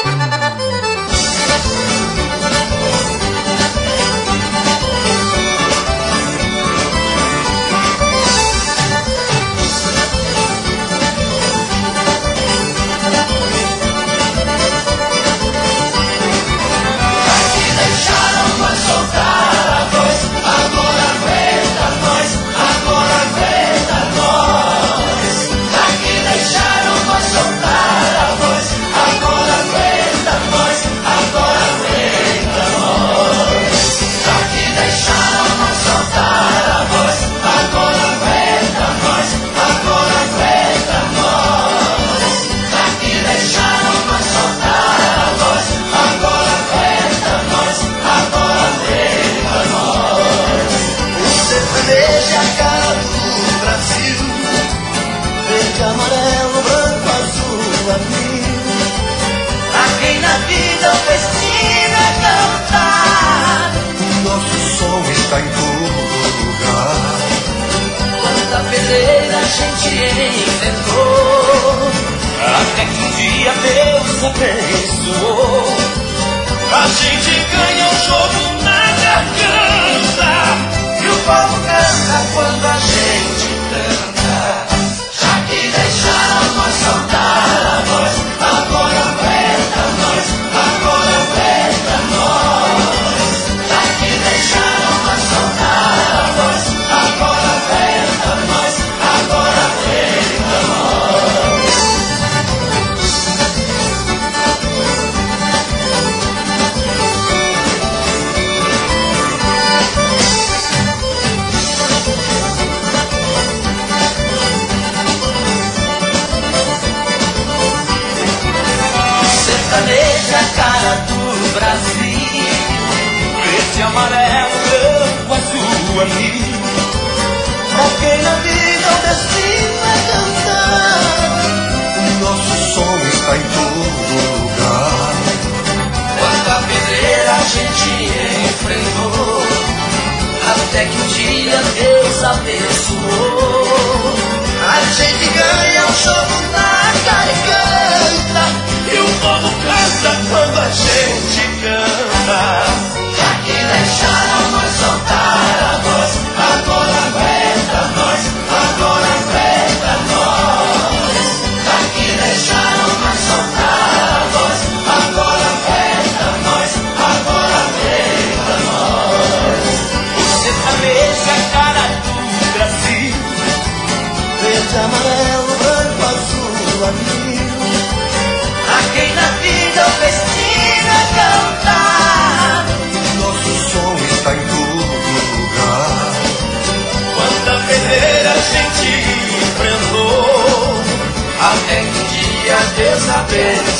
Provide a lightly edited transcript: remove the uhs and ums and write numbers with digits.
Amarelo, branco, azul, amigo. A quem na vida o destino é cantar. O nosso som está em todo lugar. Quanta peleira a gente enfrentou, até que um dia Deus abençoou. A gente ganha o jogo na garganta, e o povo canta quando a gente canta. Deixaram nós soltar a voz, agora aguenta nós, agora aguenta nós. Já que deixaram nós soltar a voz, agora aguenta nós, agora aguenta nós. Sertaneja, a cara do Brasil, verde, amarelo, branco, azul, amigo. Pra quem na vida o destino é cantar, o nosso som está em todo lugar. Quanta pedreira a gente enfrentou, até que um dia Deus abençoou. A gente ganha o jogo na garganta, e o povo canta quando a gente canta. Já que deixaram nós soltar a voz, agora aguenta nós, agora aguenta nós. Já que deixaram nós soltar a voz, agora aguenta nós, agora aguenta nós. O sertanejo é a cara do Brasil, verde, amarelo, branco, azul, amigo. A quem na vida o destino é cantar, nosso som está em todo lugar. Quanta pedreira a gente enfrentou, até que um dia Deus abençoou.